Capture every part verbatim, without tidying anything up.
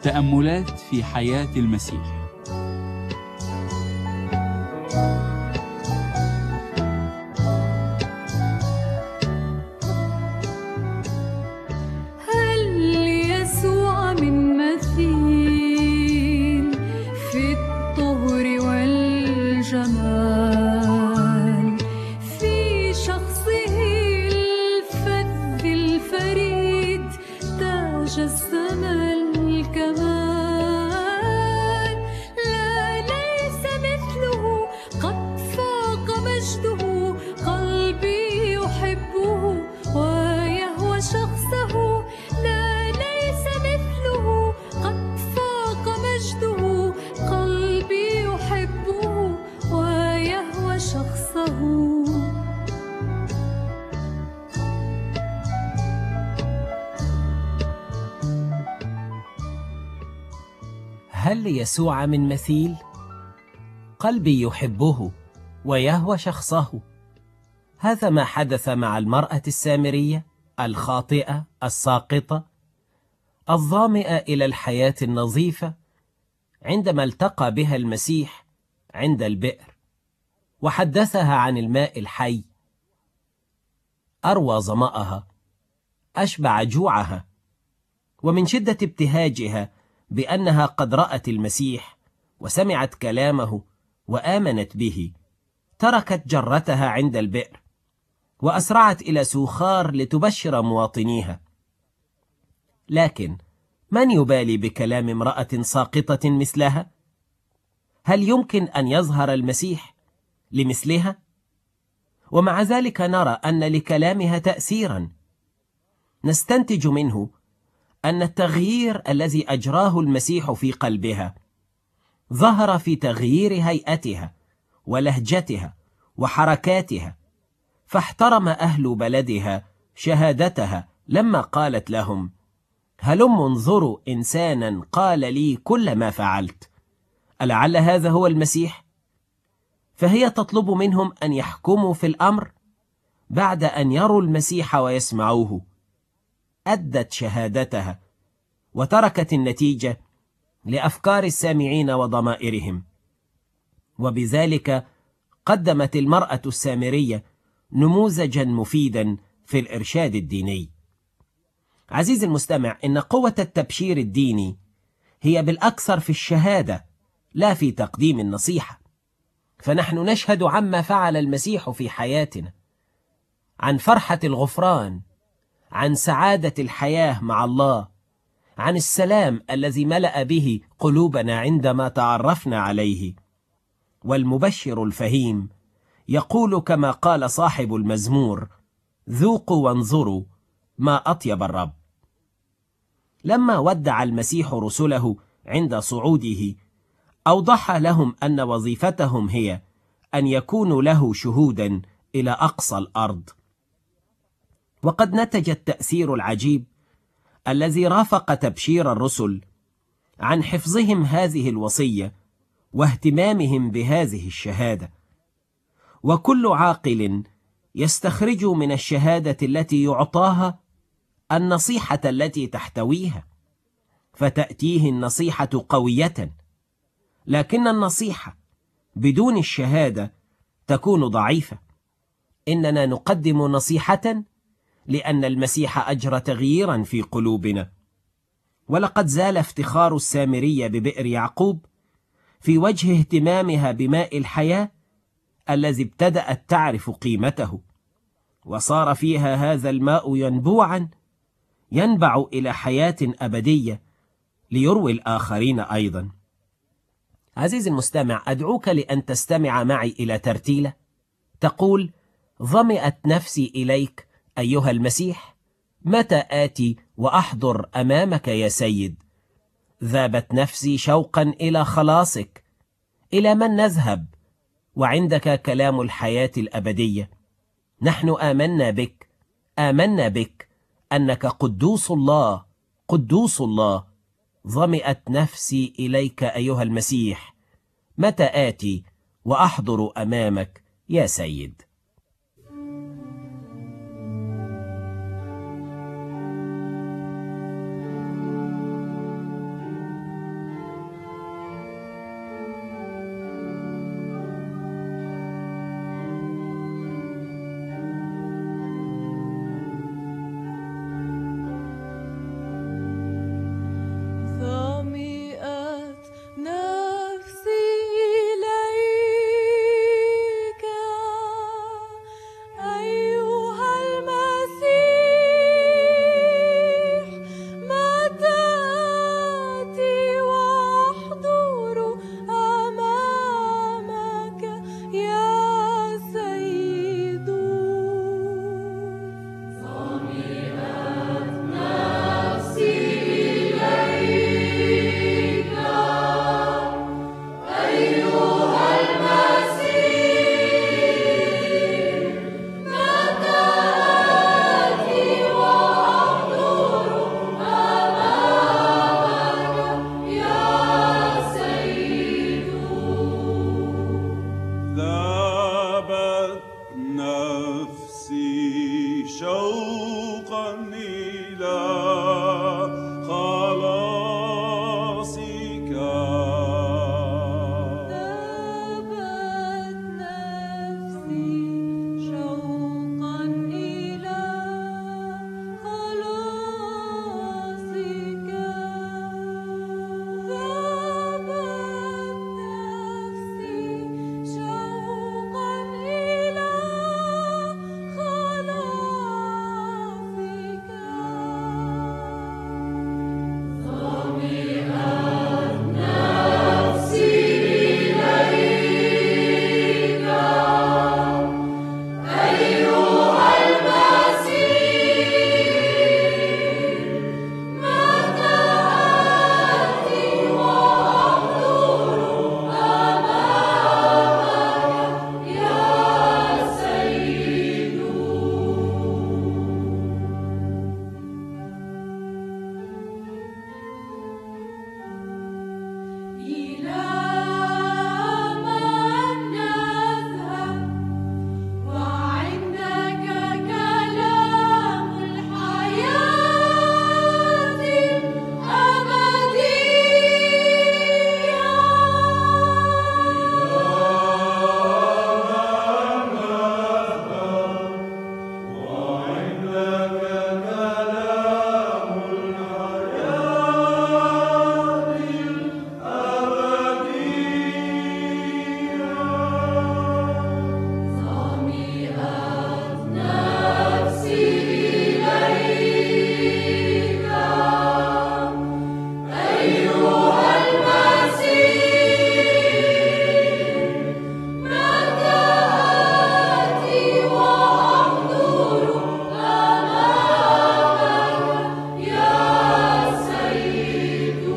تأملات في حياة المسيح. هل يسوع من مثيل في الطهر والجمال، في شخصه الفذ الفريد تاج السما الكمال، لا ليس مثله قد فاق مجده، قلبي يحبه ويهوى شخصه، لا ليس مثله قد فاق مجده، قلبي يحبه ويهوى شخصه. هل ليسوع من مثيل؟ قلبي يحبه ويهوى شخصه. هذا ما حدث مع المرأة السامرية الخاطئة الساقطة الظامئة إلى الحياة النظيفة، عندما التقى بها المسيح عند البئر وحدثها عن الماء الحي. أروى ظمأها، أشبع جوعها، ومن شدة ابتهاجها بأنها قد رأت المسيح وسمعت كلامه وآمنت به، تركت جرتها عند البئر وأسرعت إلى سوخار لتبشر مواطنيها. لكن من يبالي بكلام امرأة ساقطة مثلها؟ هل يمكن أن يظهر المسيح لمثلها؟ ومع ذلك نرى أن لكلامها تأثيرا. نستنتج منه أن التغيير الذي أجراه المسيح في قلبها ظهر في تغيير هيئتها ولهجتها وحركاتها، فاحترم أهل بلدها شهادتها لما قالت لهم: هلم انظروا إنسانا قال لي كل ما فعلت. ألعل هذا هو المسيح؟ فهي تطلب منهم أن يحكموا في الأمر بعد أن يروا المسيح ويسمعوه. أدت شهادتها وتركت النتيجة لأفكار السامعين وضمائرهم، وبذلك قدمت المرأة السامرية نموذجا مفيدا في الإرشاد الديني. عزيزي المستمع، إن قوة التبشير الديني هي بالأكثر في الشهادة لا في تقديم النصيحة، فنحن نشهد عما فعل المسيح في حياتنا، عن فرحة الغفران، عن سعادة الحياة مع الله، عن السلام الذي ملأ به قلوبنا عندما تعرفنا عليه. والمبشر الفهيم يقول كما قال صاحب المزمور: ذوقوا وانظروا ما أطيب الرب. لما ودع المسيح رسله عند صعوده، أوضح لهم أن وظيفتهم هي أن يكونوا له شهودا إلى أقصى الأرض. وقد نتج التأثير العجيب الذي رافق تبشير الرسل عن حفظهم هذه الوصية واهتمامهم بهذه الشهادة. وكل عاقل يستخرج من الشهادة التي يعطاها النصيحة التي تحتويها، فتأتيه النصيحة قوية، لكن النصيحة بدون الشهادة تكون ضعيفة. إننا نقدم نصيحة لأن المسيح أجرى تغييرا في قلوبنا. ولقد زال افتخار السامرية ببئر يعقوب في وجه اهتمامها بماء الحياة الذي ابتدأت تعرف قيمته، وصار فيها هذا الماء ينبوعا ينبع إلى حياة أبدية ليروي الآخرين أيضا. عزيزي المستمع، أدعوك لأن تستمع معي إلى ترتيلة تقول: ظمئت نفسي إليك أيها المسيح، متى آتي وأحضر أمامك يا سيد؟ ذابت نفسي شوقا إلى خلاصك. إلى من نذهب وعندك كلام الحياة الأبدية؟ نحن آمنا بك، آمنا بك أنك قدوس الله، قدوس الله. ظمئت نفسي إليك أيها المسيح، متى آتي وأحضر أمامك يا سيد؟ ذابت نفسي شوقا إلى خلاصك. ذابت نفسي شوقا إلى خلاصك. ذابت نفسي شوقا إلى خلاصك. ظمئت نفسي إليك أيها المسيح، متى آتي وأحضر أمامك يا سيد. إلى من نذهب وعندك كلام الحياة ظمئت نفسي إليك أيها المسيح، متى آتي وأحضر أمامك يا سيد.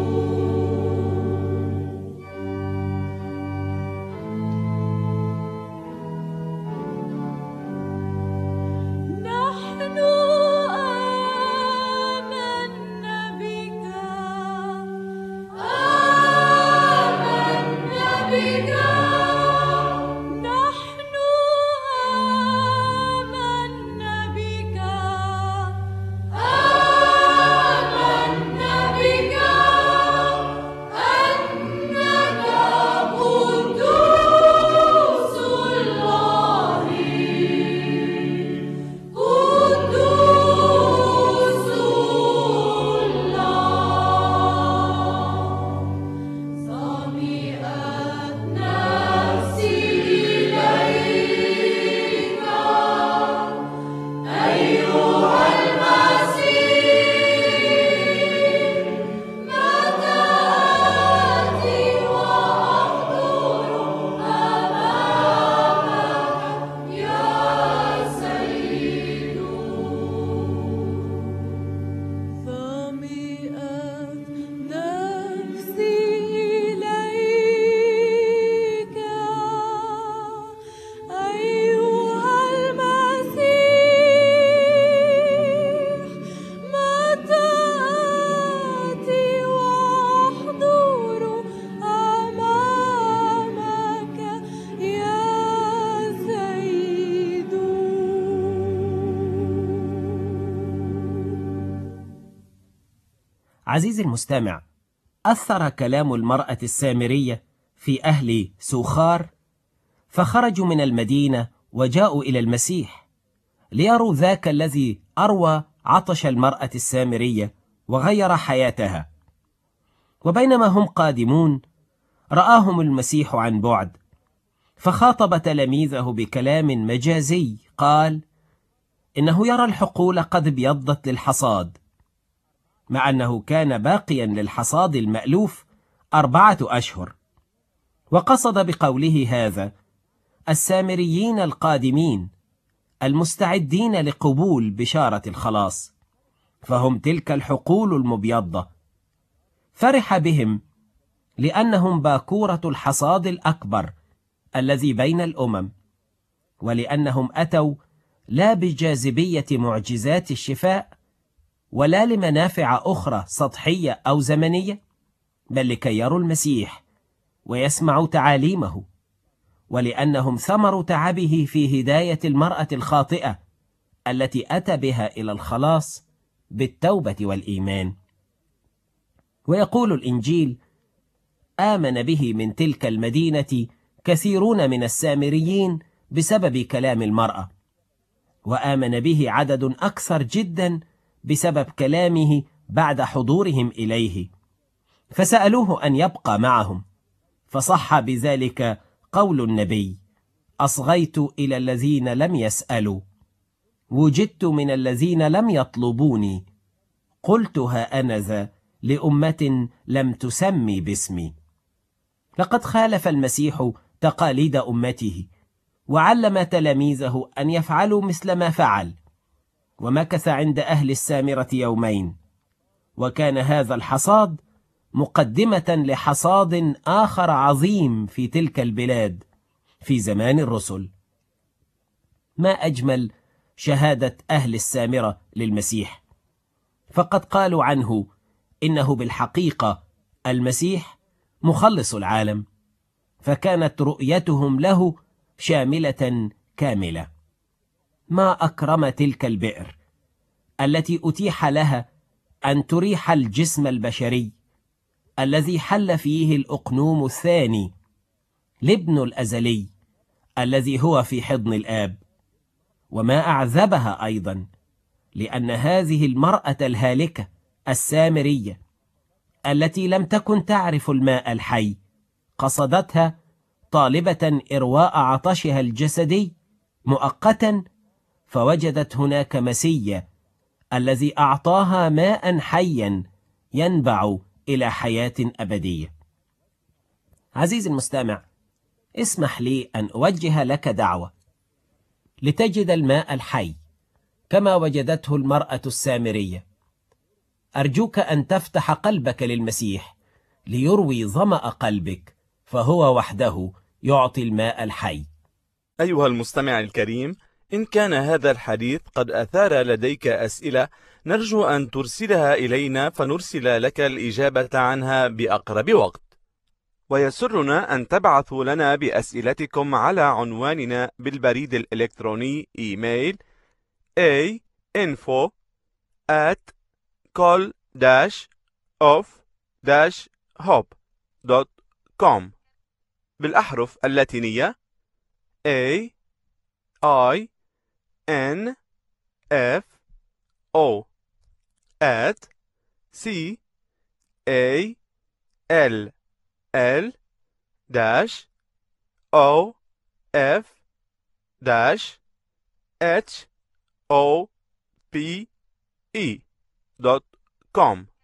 نحن آمنا بك، آمنا بك، نحن آمنا بك، آمنا بك أنك قدوس الله، قدوس الله. ظمئت نفسي إليك أيها المسيح، متى آتي وأحضر أمامك يا سيد. ظمئت نفسي إليك أيها المسيح، متى آتي وأحضر أمامك يا سيد. عزيزي المستمع، أثر كلام المرأة السامرية في أهل سوخار، فخرجوا من المدينة وجاءوا إلى المسيح ليروا ذاك الذي أروى عطش المرأة السامرية وغير حياتها. وبينما هم قادمون رآهم المسيح عن بعد، فخاطب تلاميذه بكلام مجازي، قال إنه يرى الحقول قد ابيضت للحصاد، مع أنه كان باقيا للحصاد المألوف أربعة أشهر. وقصد بقوله هذا السامريين القادمين المستعدين لقبول بشارة الخلاص، فهم تلك الحقول المبيضة. فرح بهم لأنهم باكورة الحصاد الأكبر الذي بين الأمم، ولأنهم أتوا لا بجاذبية معجزات الشفاء ولا لمنافع أخرى سطحية أو زمنية، بل لكي يروا المسيح ويسمعوا تعاليمه ولأنهم ثمر تعبه في هداية المرأة الخاطئة التي أتى بها إلى الخلاص بالتوبة والإيمان. ويقول الإنجيل: آمن به من تلك المدينة كثيرون من السامريين بسبب كلام المرأة، وآمن به عدد أكثر جدا بسبب كلامه بعد حضورهم إليه، فسألوه أن يبقى معهم، فصح بذلك قول النبي: أصغيت إلى الذين لم يسألوا، وجدت من الذين لم يطلبوني، قلت ها أنا ذا لأمة لم تسمي باسمي. لقد خالف المسيح تقاليد أمته، وعلم تلاميذه أن يفعلوا مثل ما فعل، ومكث عند أهل السامرة يومين، وكان هذا الحصاد مقدمة لحصاد آخر عظيم في تلك البلاد في زمان الرسل. ما أجمل شهادة أهل السامرة للمسيح، فقد قالوا عنه إنه بالحقيقة المسيح مخلص العالم، فكانت رؤيتهم له شاملة كاملة. ما أكرم تلك البئر التي أتيح لها أن تريح الجسم البشري الذي حل فيه الأقنوم الثاني، الابن الأزلي الذي هو في حضن الآب. وما أعذبها أيضا، لأن هذه المرأة الهالكة السامرية التي لم تكن تعرف الماء الحي قصدتها طالبة إرواء عطشها الجسدي مؤقتا، فوجدت هناك مسيا الذي أعطاها ماء حيا ينبع إلى حياة أبدية. عزيزي المستمع، اسمح لي أن أوجه لك دعوة لتجد الماء الحي كما وجدته المرأة السامرية. أرجوك أن تفتح قلبك للمسيح ليروي ظمأ قلبك، فهو وحده يعطي الماء الحي. أيها المستمع الكريم، إن كان هذا الحديث قد أثار لديك أسئلة، نرجو أن ترسلها إلينا فنرسل لك الإجابة عنها بأقرب وقت. ويسرنا أن تبعثوا لنا بأسئلتكم على عنواننا بالبريد الإلكتروني إيميل a info at col dash of dash hope dot com بالأحرف اللاتينية A I N F O at C A L L dash O F dash H O P E dot com.